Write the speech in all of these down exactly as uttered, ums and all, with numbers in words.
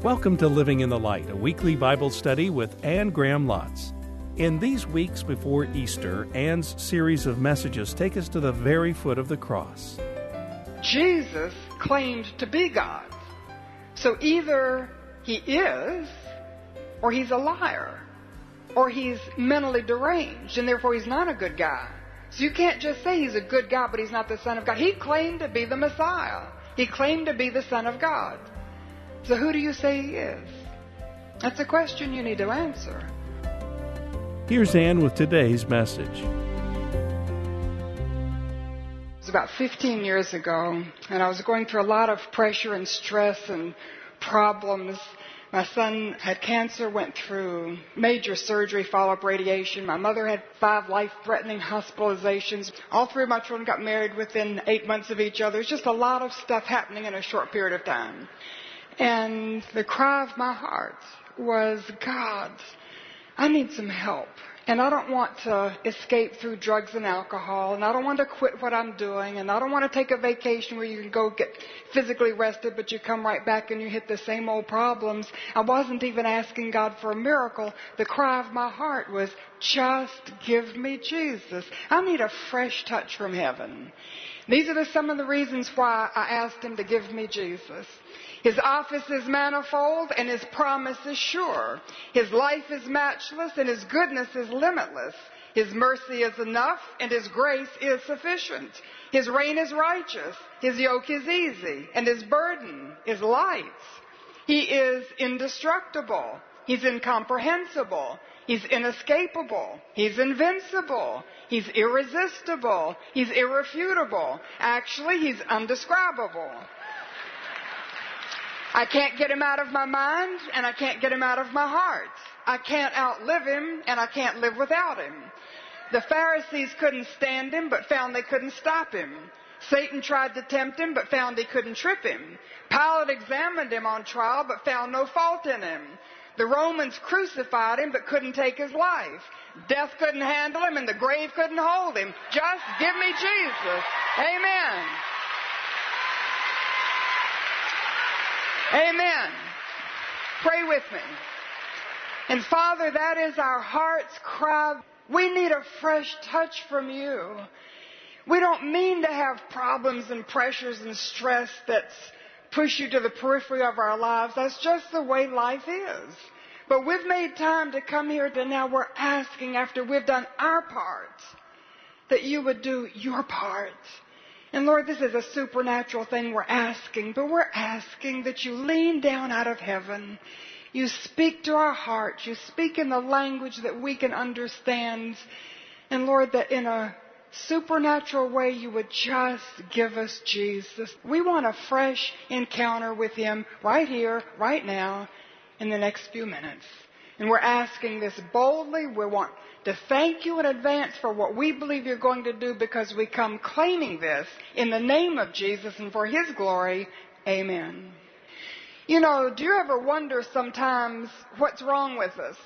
Welcome to Living in the Light, a weekly Bible study with Anne Graham Lotz. In these weeks before Easter, Anne's series of messages take us to the very foot of the cross. Jesus claimed to be God. So either he is, or he's a liar, or he's mentally deranged, and therefore he's not a good guy. So you can't just say he's a good guy, but he's not the Son of God. He claimed to be the Messiah. He claimed to be the Son of God. So who do you say he is? That's a question you need to answer. Here's Anne with today's message. It was about fifteen years ago, and I was going through a lot of pressure and stress and problems. My son had cancer, went through major surgery, follow-up radiation. My mother had five life-threatening hospitalizations. All three of my children got married within eight months of each other. There's just a lot of stuff happening in a short period of time. And the cry of my heart was, God, I need some help. And I don't want to escape through drugs and alcohol, and I don't want to quit what I'm doing, and I don't want to take a vacation where you can go get physically rested, but you come right back and you hit the same old problems. I wasn't even asking God for a miracle. The cry of my heart was, just give me Jesus. I need a fresh touch from heaven. These are the, some of the reasons why I asked him to give me Jesus. His office is manifold and his promise is sure. His life is matchless and his goodness is limitless. His mercy is enough and his grace is sufficient. His reign is righteous, his yoke is easy, and his burden is light. He is indestructible. He's incomprehensible. He's inescapable. He's invincible. He's irresistible. He's irrefutable. Actually, he's undescribable. I can't get him out of my mind, and I can't get him out of my heart. I can't outlive him, and I can't live without him. The Pharisees couldn't stand him, but found they couldn't stop him. Satan tried to tempt him, but found he couldn't trip him. Pilate examined him on trial, but found no fault in him. The Romans crucified him, but couldn't take his life. Death couldn't handle him, and the grave couldn't hold him. Just give me Jesus. Amen. Amen. Pray with me. And Father, that is our heart's cry. We need a fresh touch from you. We don't mean to have problems and pressures and stress that push you to the periphery of our lives. That's just the way life is. But we've made time to come here to now we're asking, after we've done our part, that you would do your part. And Lord, this is a supernatural thing we're asking, but we're asking that you lean down out of heaven. You speak to our hearts. You speak in the language that we can understand. And Lord, that in a supernatural way you would just give us Jesus. We want a fresh encounter with him right here, right now, in the next few minutes. And we're asking this boldly. We want to thank you in advance for what we believe you're going to do, because we come claiming this in the name of Jesus and for his glory. Amen. You know, do you ever wonder sometimes what's wrong with us?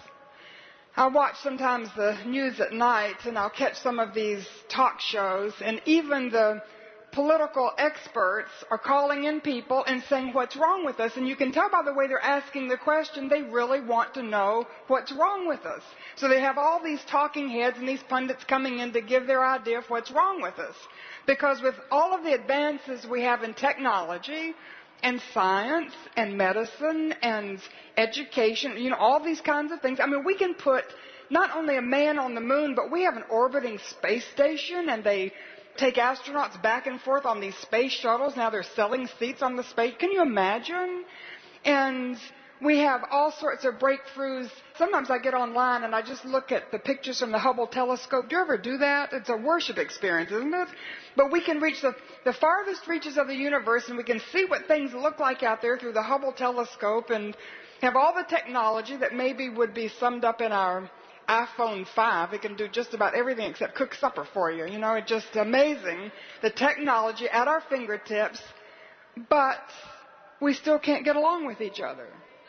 I watch sometimes the news at night, and I'll catch some of these talk shows, and even the political experts are calling in people and saying what's wrong with us. And you can tell by the way they're asking the question, they really want to know what's wrong with us. So they have all these talking heads and these pundits coming in to give their idea of what's wrong with us. Because with all of the advances we have in technology and science and medicine and education, you know, all these kinds of things, I mean, we can put not only a man on the moon, but we have an orbiting space station, and they take astronauts back and forth on these space shuttles. Now they're selling seats on the space. Can you imagine? And we have all sorts of breakthroughs. Sometimes I get online and I just look at the pictures from the Hubble telescope. Do you ever do that? It's a worship experience, isn't it? But we can reach the, the farthest reaches of the universe, and we can see what things look like out there through the Hubble telescope, and have all the technology that maybe would be summed up in our iPhone five. It can do just about everything except cook supper for you. You know, it's just amazing, the technology at our fingertips, but we still can't get along with each other.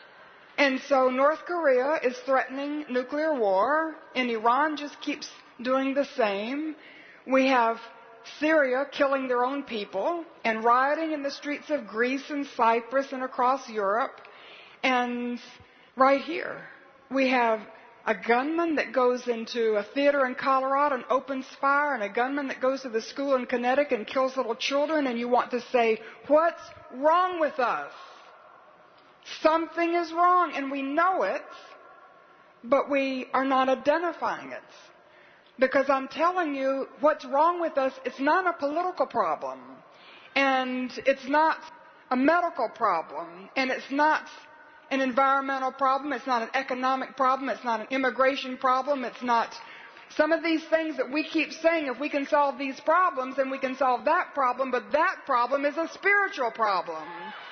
And so North Korea is threatening nuclear war, and Iran just keeps doing the same. We have Syria killing their own people and rioting in the streets of Greece and Cyprus and across Europe. And right here, we have a gunman that goes into a theater in Colorado and opens fire, and a gunman that goes to the school in Connecticut and kills little children, and you want to say, what's wrong with us? Something is wrong, and we know it, but we are not identifying it. Because I'm telling you, what's wrong with us, it's not a political problem, and it's not a medical problem, and it's not an environmental problem, it's not an economic problem, it's not an immigration problem, it's not some of these things that we keep saying, if we can solve these problems, then we can solve that problem, but that problem is a spiritual problem.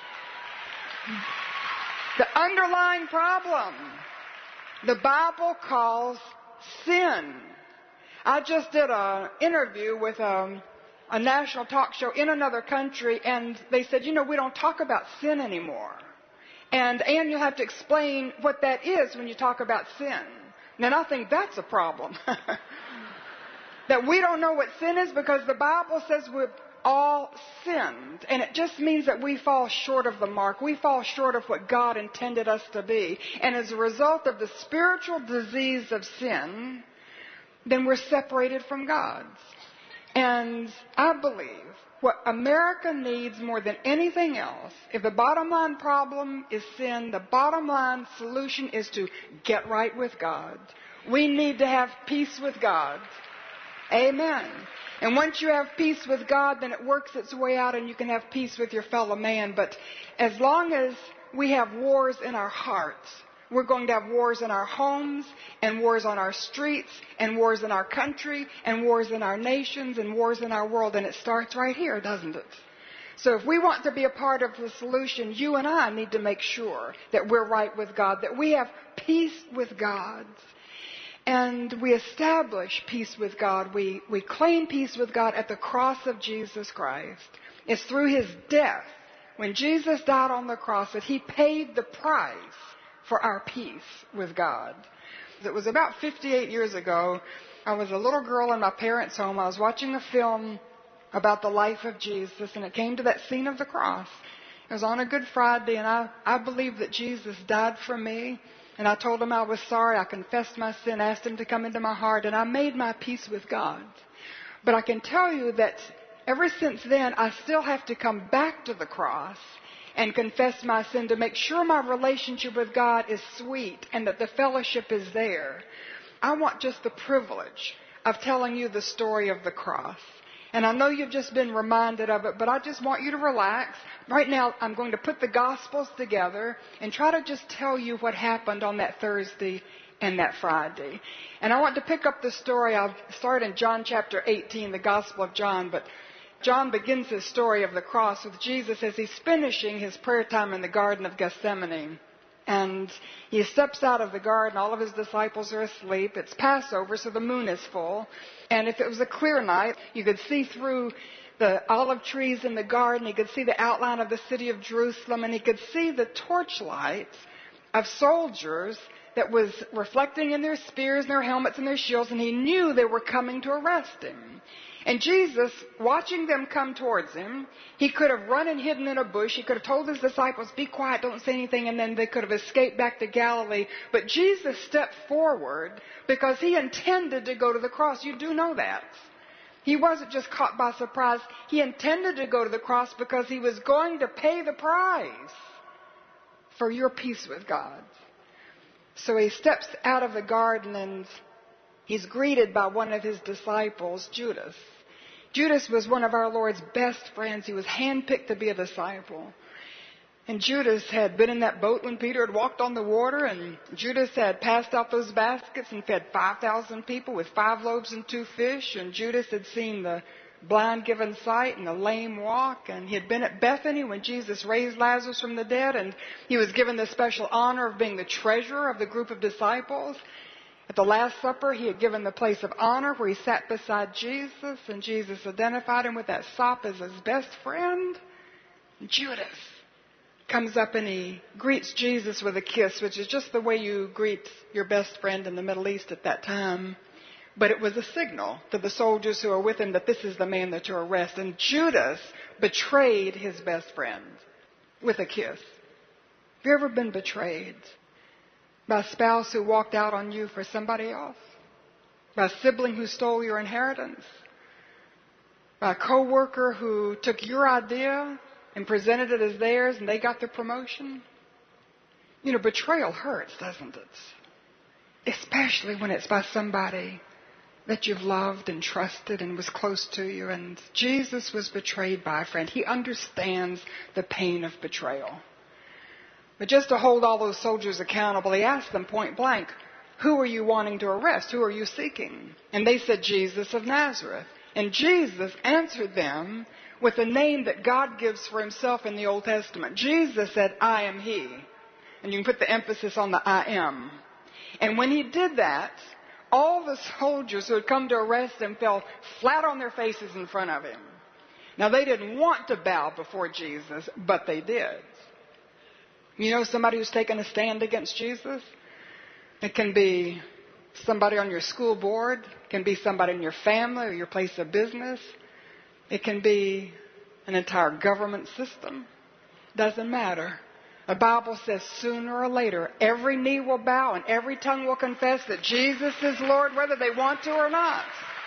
The underlying problem, the Bible calls sin. I just did an interview with a, a national talk show in another country, and they said, you know, we don't talk about sin anymore. And, and you'll have to explain what that is when you talk about sin. And I think that's a problem. That we don't know what sin is because the Bible says we've all sinned. And it just means that we fall short of the mark. We fall short of what God intended us to be. And as a result of the spiritual disease of sin, then we're separated from God. And I believe what America needs more than anything else, if the bottom line problem is sin, the bottom line solution is to get right with God. We need to have peace with God. Amen. And once you have peace with God, then it works its way out and you can have peace with your fellow man. But as long as we have wars in our hearts, we're going to have wars in our homes, and wars on our streets, and wars in our country, and wars in our nations, and wars in our world. And it starts right here, doesn't it? So if we want to be a part of the solution, you and I need to make sure that we're right with God, that we have peace with God. And we establish peace with God. We, we claim peace with God at the cross of Jesus Christ. It's through his death, when Jesus died on the cross, that he paid the price for our peace with God. It was about fifty-eight years ago. I was a little girl in my parents' home. I was watching a film about the life of Jesus, and it came to that scene of the cross. It was on a Good Friday, and I, I believed that Jesus died for me. And I told him I was sorry. I confessed my sin, asked him to come into my heart, and I made my peace with God. But I can tell you that ever since then, I still have to come back to the cross and confess my sin to make sure my relationship with God is sweet and that the fellowship is there. I want just the privilege of telling you the story of the cross. And I know you've just been reminded of it, but I just want you to relax. Right now, I'm going to put the Gospels together and try to just tell you what happened on that Thursday and that Friday. And I want to pick up the story. I'll start in John chapter eighteen, the Gospel of John, but John begins his story of the cross with Jesus as he's finishing his prayer time in the Garden of Gethsemane. And he steps out of the garden. All of his disciples are asleep. It's Passover, so the moon is full. And if it was a clear night, you could see through the olive trees in the garden. He could see the outline of the city of Jerusalem. And he could see the torchlights of soldiers that was reflecting in their spears and their helmets and their shields. And he knew they were coming to arrest him. And Jesus, watching them come towards him, he could have run and hidden in a bush. He could have told his disciples, be quiet, don't say anything, and then they could have escaped back to Galilee. But Jesus stepped forward because he intended to go to the cross. You do know that. He wasn't just caught by surprise. He intended to go to the cross because he was going to pay the price for your peace with God. So he steps out of the garden and he's greeted by one of his disciples, Judas. Judas was one of our Lord's best friends. He was handpicked to be a disciple. And Judas had been in that boat when Peter had walked on the water, and Judas had passed out those baskets and fed five thousand people with five loaves and two fish. And Judas had seen the blind given sight and the lame walk. And he had been at Bethany when Jesus raised Lazarus from the dead, and he was given the special honor of being the treasurer of the group of disciples. At the Last Supper, he had given the place of honor where he sat beside Jesus, and Jesus identified him with that sop as his best friend. Judas comes up and he greets Jesus with a kiss, which is just the way you greet your best friend in the Middle East at that time. But it was a signal to the soldiers who were with him that this is the man that you're arresting. And Judas betrayed his best friend with a kiss. you ever been betrayed by a spouse who walked out on you for somebody else? By a sibling who stole your inheritance? By a coworker who took your idea and presented it as theirs and they got the promotion? You know, betrayal hurts, doesn't it? Especially when it's by somebody that you've loved and trusted and was close to you. And Jesus was betrayed by a friend. He understands the pain of betrayal. But just to hold all those soldiers accountable, he asked them point blank, who are you wanting to arrest? Who are you seeking? And they said, Jesus of Nazareth. And Jesus answered them with a name that God gives for himself in the Old Testament. Jesus said, I am he. And you can put the emphasis on the I am. And when he did that, all the soldiers who had come to arrest him fell flat on their faces in front of him. Now, they didn't want to bow before Jesus, but they did. You know somebody who's taken a stand against Jesus? It can be somebody on your school board. It can be somebody in your family or your place of business. It can be an entire government system. Doesn't matter. The Bible says sooner or later, every knee will bow and every tongue will confess that Jesus is Lord, whether they want to or not.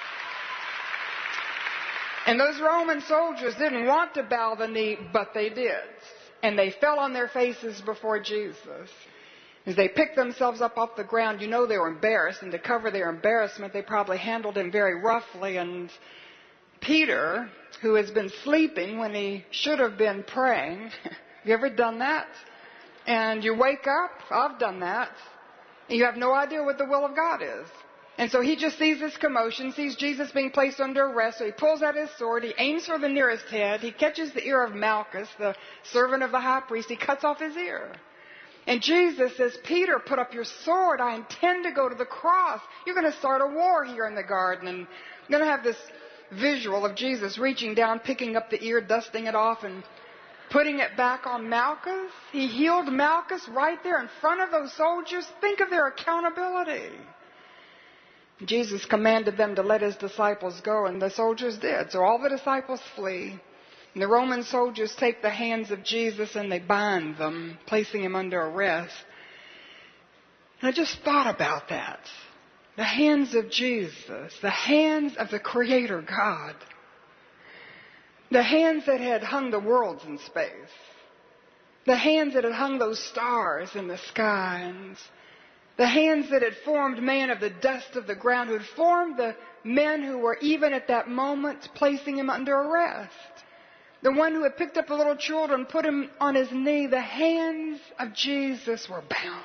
And those Roman soldiers didn't want to bow the knee, but they did. And they fell on their faces before Jesus. As they picked themselves up off the ground, you know they were embarrassed. And to cover their embarrassment, they probably handled him very roughly. And Peter, who has been sleeping when he should have been praying, have you ever done that? And you wake up, I've done that, and you have no idea what the will of God is. And so he just sees this commotion, sees Jesus being placed under arrest, so he pulls out his sword, he aims for the nearest head, he catches the ear of Malchus, the servant of the high priest, he cuts off his ear. And Jesus says, Peter, put up your sword, I intend to go to the cross. You're going to start a war here in the garden. And I'm going to have this visual of Jesus reaching down, picking up the ear, dusting it off, and putting it back on Malchus. He healed Malchus right there in front of those soldiers. Think of their accountability. Jesus commanded them to let his disciples go, and the soldiers did. So all the disciples flee. And the Roman soldiers take the hands of Jesus and they bind them, placing him under arrest. And I just thought about that. The hands of Jesus, the hands of the Creator God. The hands that had hung the worlds in space. The hands that had hung those stars in the sky. And the hands that had formed man of the dust of the ground, who had formed the men who were even at that moment placing him under arrest. The one who had picked up the little children, put him on his knee. The hands of Jesus were bound.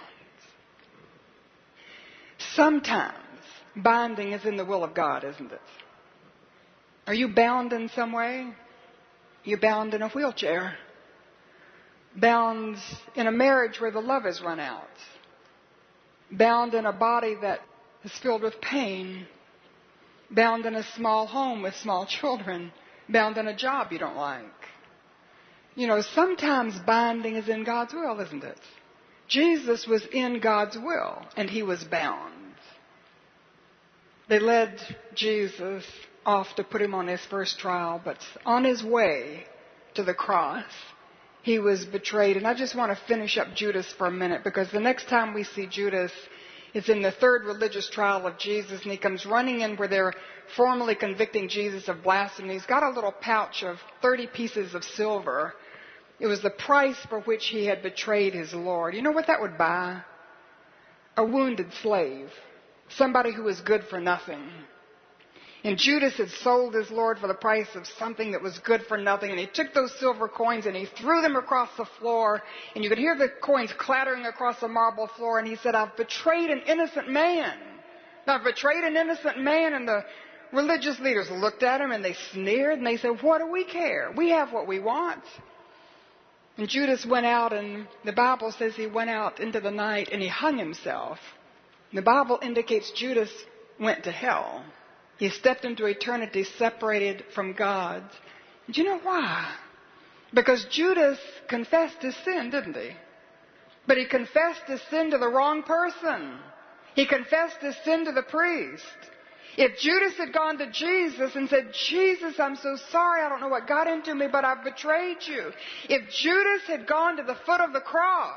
Sometimes binding is in the will of God, isn't it? Are you bound in some way? You're bound in a wheelchair. Bound in a marriage where the love has run out. Bound in a body that is filled with pain. Bound in a small home with small children. Bound in a job you don't like. You know, sometimes binding is in God's will, isn't it? Jesus was in God's will, and he was bound. They led Jesus off to put him on his first trial, but on his way to the cross, he was betrayed. And I just want to finish up Judas for a minute, because the next time we see Judas, it's in the third religious trial of Jesus, and he comes running in where they're formally convicting Jesus of blasphemy. He's got a little pouch of thirty pieces of silver. It was the price for which he had betrayed his Lord. You know what that would buy? A wounded slave. Somebody who was good for nothing. And Judas had sold his Lord for the price of something that was good for nothing. And he took those silver coins and he threw them across the floor. And you could hear the coins clattering across the marble floor. And he said, I've betrayed an innocent man. I've betrayed an innocent man. And the religious leaders looked at him and they sneered. And they said, what do we care? We have what we want. And Judas went out, and the Bible says he went out into the night and he hung himself. And the Bible indicates Judas went to hell. He stepped into eternity separated from God. Do you know why? Because Judas confessed his sin, didn't he? But he confessed his sin to the wrong person. He confessed his sin to the priest. If Judas had gone to Jesus and said, Jesus, I'm so sorry, I don't know what got into me, but I've betrayed you. If Judas had gone to the foot of the cross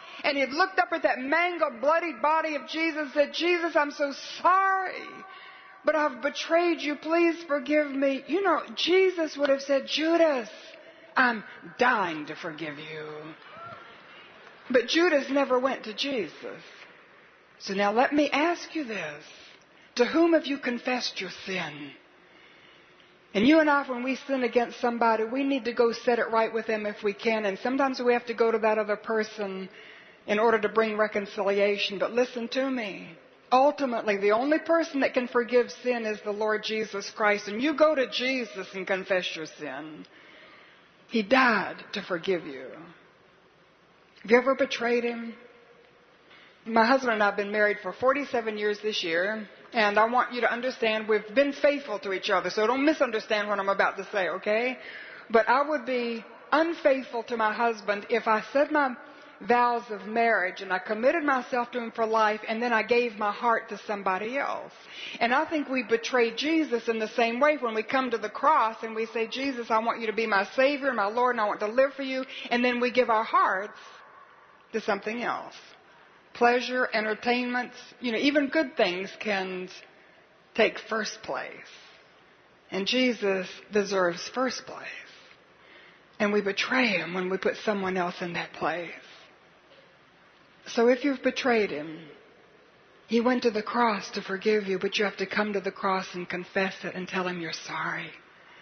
and he had looked up at that mangled, bloody body of Jesus and said, Jesus, I'm so sorry, but I've betrayed you. Please forgive me. You know, Jesus would have said, Judas, I'm dying to forgive you. But Judas never went to Jesus. So now let me ask you this. To whom have you confessed your sin? And you and I, when we sin against somebody, we need to go set it right with them if we can. And sometimes we have to go to that other person in order to bring reconciliation. But listen to me. Ultimately, the only person that can forgive sin is the Lord Jesus Christ. And you go to Jesus and confess your sin. He died to forgive you. Have you ever betrayed him? My husband and I have been married for forty-seven years this year. And I want you to understand we've been faithful to each other. So don't misunderstand what I'm about to say, okay? But I would be unfaithful to my husband if I said my vows of marriage and I committed myself to him for life and then I gave my heart to somebody else. And I think we betray Jesus in the same way when we come to the cross and we say, Jesus, I want you to be my Savior, my Lord, and I want to live for you. And then we give our hearts to something else. Pleasure, entertainment, you know, even good things can take first place. And Jesus deserves first place. And we betray him when we put someone else in that place. So if you've betrayed him, he went to the cross to forgive you, but you have to come to the cross and confess it and tell him you're sorry.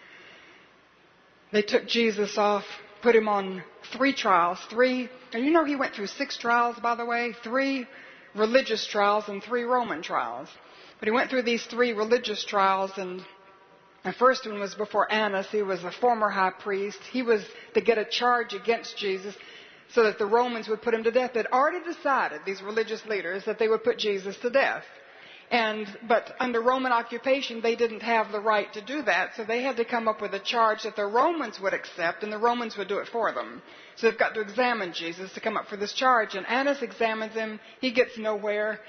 They took Jesus off, put him on three trials, three, and you know he went through six trials, by the way, three religious trials and three Roman trials. But he went through these three religious trials, and the first one was before Annas. He was a former high priest. He was to get a charge against Jesus so that the Romans would put him to death. They'd already decided, these religious leaders, that they would put Jesus to death. And, but under Roman occupation, they didn't have the right to do that, so they had to come up with a charge that the Romans would accept, and the Romans would do it for them. So they've got to examine Jesus to come up for this charge, and Annas examines him. He gets nowhere,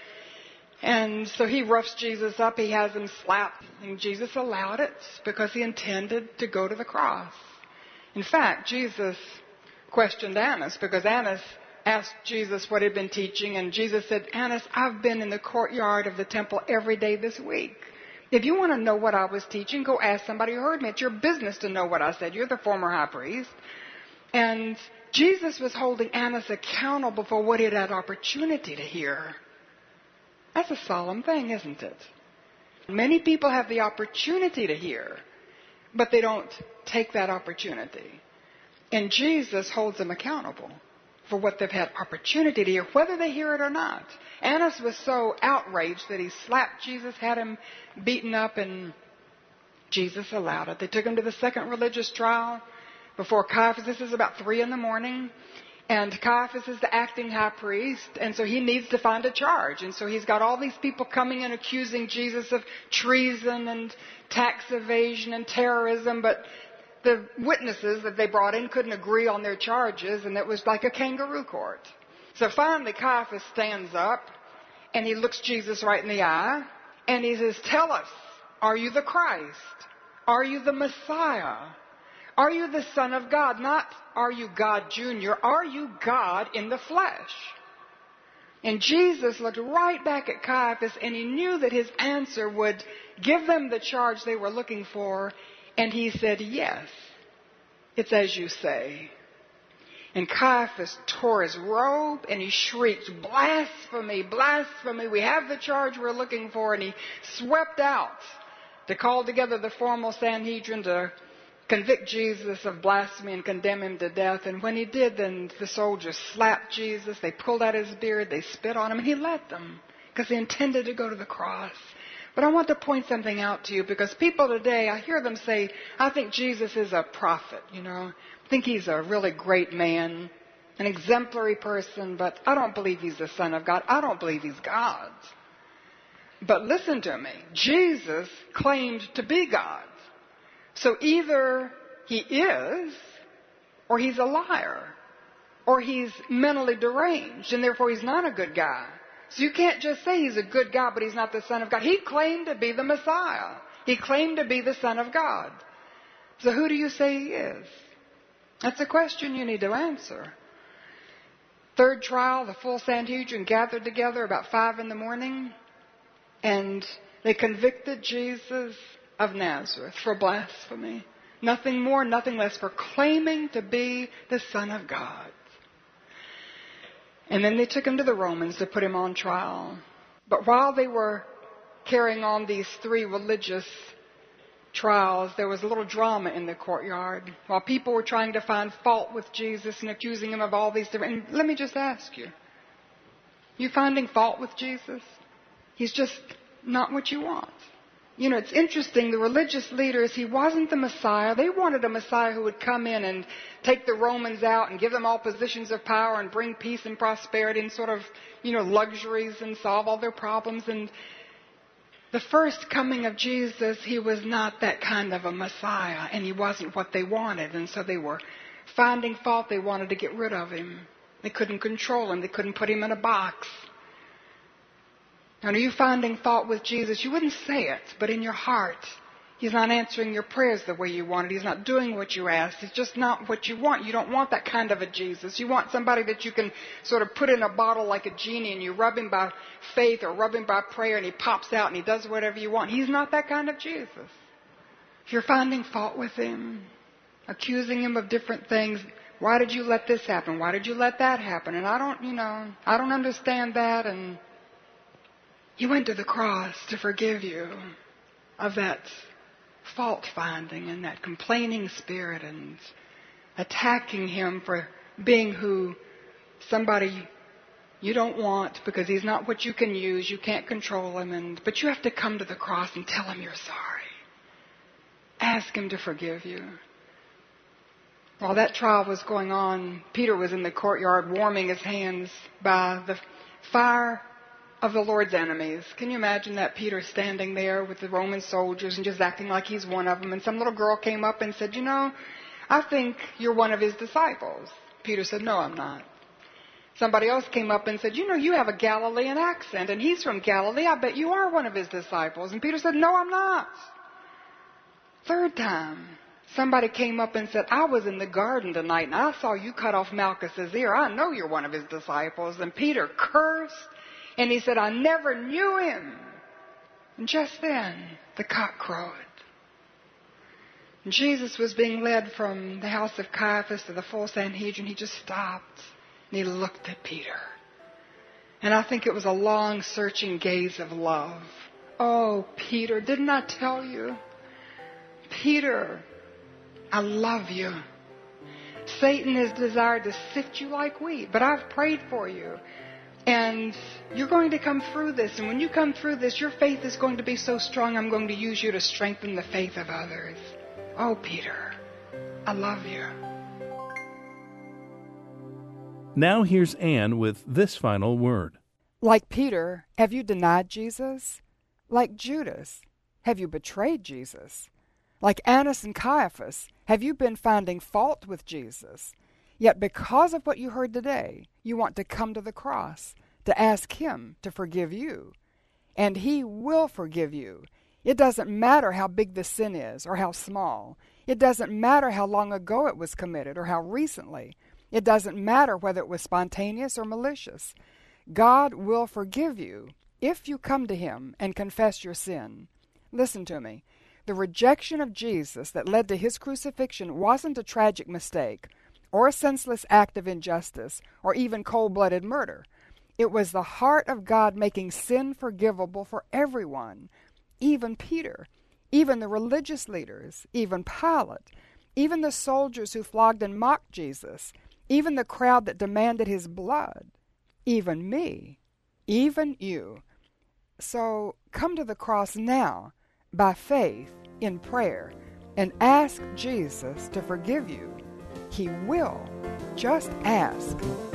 and so he roughs Jesus up. He has him slapped, and Jesus allowed it because he intended to go to the cross. In fact, Jesus questioned Annas because Annas asked Jesus what he'd been teaching, and Jesus said, Annas, I've been in the courtyard of the temple every day this week. If you want to know what I was teaching, go ask somebody who heard me. It's your business to know what I said. You're the former high priest. And Jesus was holding Annas accountable for what he had had opportunity to hear. That's a solemn thing, isn't it? Many people have the opportunity to hear, but they don't take that opportunity. And Jesus holds them accountable for what they've had opportunity to hear, whether they hear it or not. Annas was so outraged that he slapped Jesus, had him beaten up, and Jesus allowed it. They took him to the second religious trial before Caiaphas. This is about three in the morning. And Caiaphas is the acting high priest, and so he needs to find a charge. And so he's got all these people coming and accusing Jesus of treason and tax evasion and terrorism, but the witnesses that they brought in couldn't agree on their charges, and it was like a kangaroo court. So finally Caiaphas stands up, and he looks Jesus right in the eye, and he says, tell us, are you the Christ? Are you the Messiah? Are you the Son of God? Not, are you God Junior? Are you God in the flesh? And Jesus looked right back at Caiaphas, and he knew that his answer would give them the charge they were looking for. And he said, yes, it's as you say. And Caiaphas tore his robe and he shrieked, blasphemy, blasphemy. We have the charge we're looking for. And he swept out to call together the formal Sanhedrin to convict Jesus of blasphemy and condemn him to death. And when he did, then the soldiers slapped Jesus. They pulled out his beard. They spit on him. And he let them because he intended to go to the cross. But I want to point something out to you because people today, I hear them say, I think Jesus is a prophet, you know. I think he's a really great man, an exemplary person, but I don't believe he's the Son of God. I don't believe he's God. But listen to me. Jesus claimed to be God. So either he is or he's a liar or he's mentally deranged and therefore he's not a good guy. So you can't just say he's a good guy, but he's not the Son of God. He claimed to be the Messiah. He claimed to be the Son of God. So who do you say he is? That's a question you need to answer. third trial, the full Sanhedrin gathered together about five in the morning, and they convicted Jesus of Nazareth for blasphemy. Nothing more, nothing less, for claiming to be the Son of God. And then they took him to the Romans to put him on trial. But while they were carrying on these three religious trials, there was a little drama in the courtyard. While people were trying to find fault with Jesus and accusing him of all these different... And let me just ask you, you finding fault with Jesus? He's just not what you want. You know, it's interesting, the religious leaders, he wasn't the Messiah. They wanted a Messiah who would come in and take the Romans out and give them all positions of power and bring peace and prosperity and sort of, you know, luxuries and solve all their problems. And the first coming of Jesus, he was not that kind of a Messiah, and he wasn't what they wanted. And so they were finding fault. They wanted to get rid of him. They couldn't control him. They couldn't put him in a box. And are you finding fault with Jesus? You wouldn't say it, but in your heart, he's not answering your prayers the way you wanted. He's not doing what you asked. He's just not what you want. You don't want that kind of a Jesus. You want somebody that you can sort of put in a bottle like a genie, and you rub him by faith or rub him by prayer, and he pops out and he does whatever you want. He's not that kind of Jesus. If you're finding fault with him, accusing him of different things, why did you let this happen? Why did you let that happen? And I don't, you know, I don't understand that. And he went to the cross to forgive you of that fault-finding and that complaining spirit and attacking him for being who somebody you don't want because he's not what you can use. You can't control him. And but you have to come to the cross and tell him you're sorry. Ask him to forgive you. While that trial was going on, Peter was in the courtyard warming his hands by the fire of the Lord's enemies. Can you imagine that? Peter standing there with the Roman soldiers and just acting like he's one of them. And some little girl came up and said, you know, I think you're one of his disciples. Peter said, no, I'm not. Somebody else came up and said, you know, you have a Galilean accent and he's from Galilee. I bet you are one of his disciples. And Peter said, no, I'm not. Third time, somebody came up and said, I was in the garden tonight and I saw you cut off Malchus's ear. I know you're one of his disciples. And Peter cursed. And he said, I never knew him. And just then, the cock crowed. And Jesus was being led from the house of Caiaphas to the full Sanhedrin. He just stopped and he looked at Peter. And I think it was a long, searching gaze of love. Oh, Peter, didn't I tell you? Peter, I love you. Satan has desired to sift you like wheat, but I've prayed for you. And you're going to come through this. And when you come through this, your faith is going to be so strong, I'm going to use you to strengthen the faith of others. Oh, Peter, I love you. Now here's Anne with this final word. Like Peter, have you denied Jesus? Like Judas, have you betrayed Jesus? Like Annas and Caiaphas, have you been finding fault with Jesus? Yet because of what you heard today, you want to come to the cross to ask him to forgive you. And he will forgive you. It doesn't matter how big the sin is or how small. It doesn't matter how long ago it was committed or how recently. It doesn't matter whether it was spontaneous or malicious. God will forgive you if you come to him and confess your sin. Listen to me. The rejection of Jesus that led to his crucifixion wasn't a tragic mistake, or a senseless act of injustice, or even cold-blooded murder. It was the heart of God making sin forgivable for everyone, even Peter, even the religious leaders, even Pilate, even the soldiers who flogged and mocked Jesus, even the crowd that demanded his blood, even me, even you. So come to the cross now, by faith, in prayer, and ask Jesus to forgive you. He will. Just ask.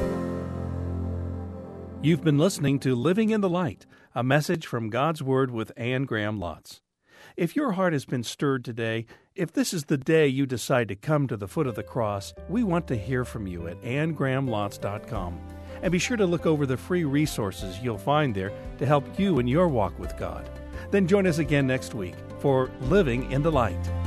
You've been listening to Living in the Light, a message from God's Word with Anne Graham Lotz. If your heart has been stirred today, if this is the day you decide to come to the foot of the cross, we want to hear from you at anne graham lotz dot com. And be sure to look over the free resources you'll find there to help you in your walk with God. Then join us again next week for Living in the Light.